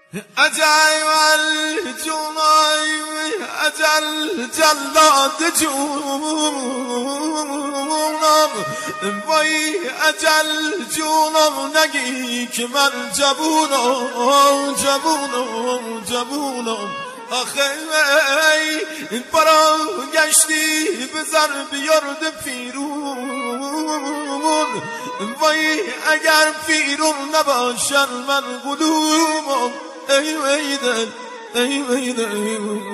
اجل جونای اجل جلاد جونم وای اجل جونم نگی که من جوونم آخه ای برا گشتی بزر بیارد پیرون وای اگر پیرون نباشن من قلومم ای ویدن ای ویدن ای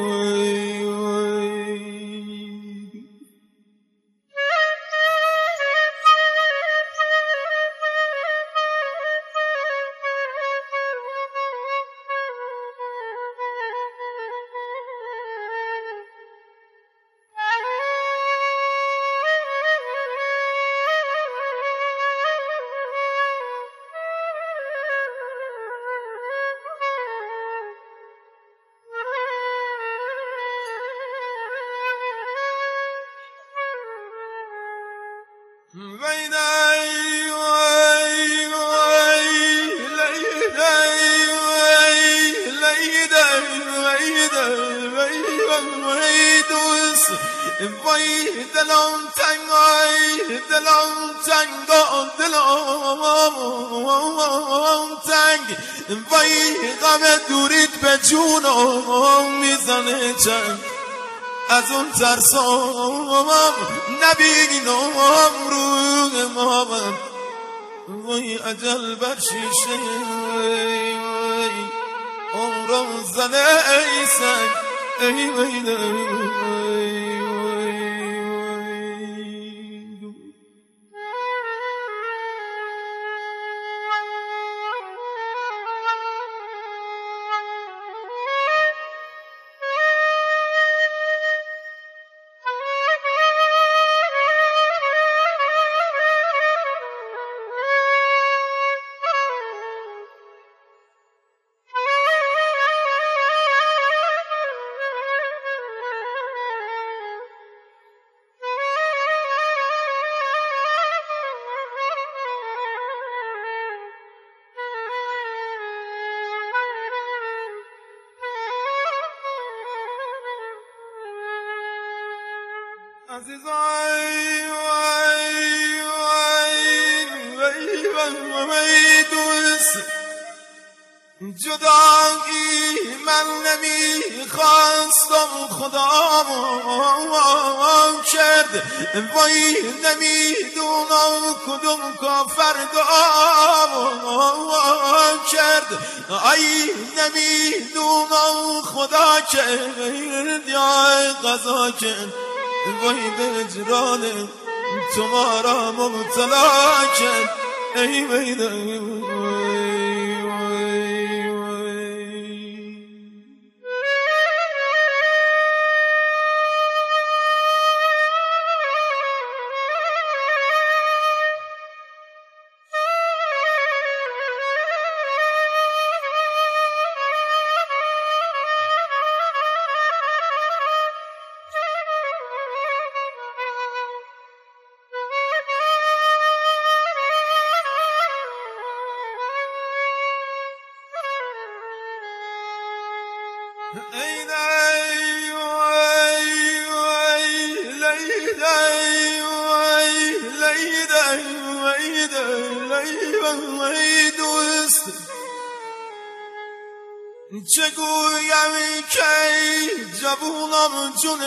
وای دلم تنگ دلم تنگ وای غم دوریت به جونم میزنه چنگ از اون ترسام نبینم روی مامم وای اجل بر شیشه عمرم زنه ای سنگ ای ویده عزیزای وای دوست جدایی من نمیخواستم خدا کرد وای نمیدونم کدوم کافر دعا کرد ای نمیدونم خدا کرد یا قضا کرد وای به اجران تو ما را مبتلا کرد ای ویده چگویم که جوونم جون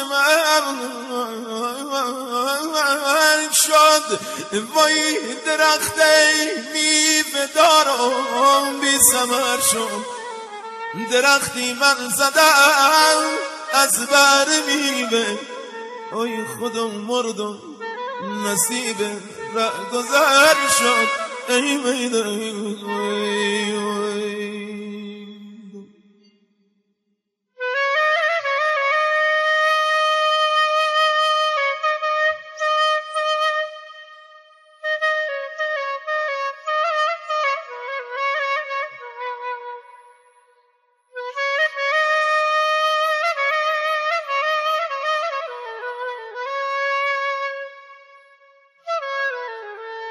من شد وای درخت میوه دارم بی ثمر شد درختی من زدم از بر میوه ای خودم مردم نصیب رهگذر شد ای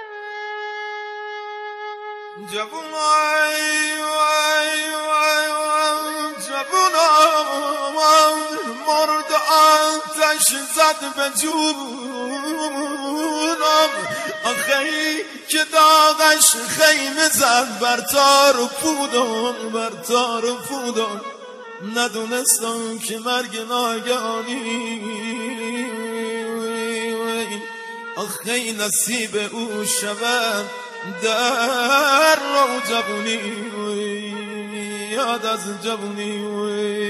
جوون زد به جونم آخی که داغش خیمه زد بر تار و پودم ندونستم که مرگ ناگهانی آخی نصیب او شود در رو جوونی یاد از جوونی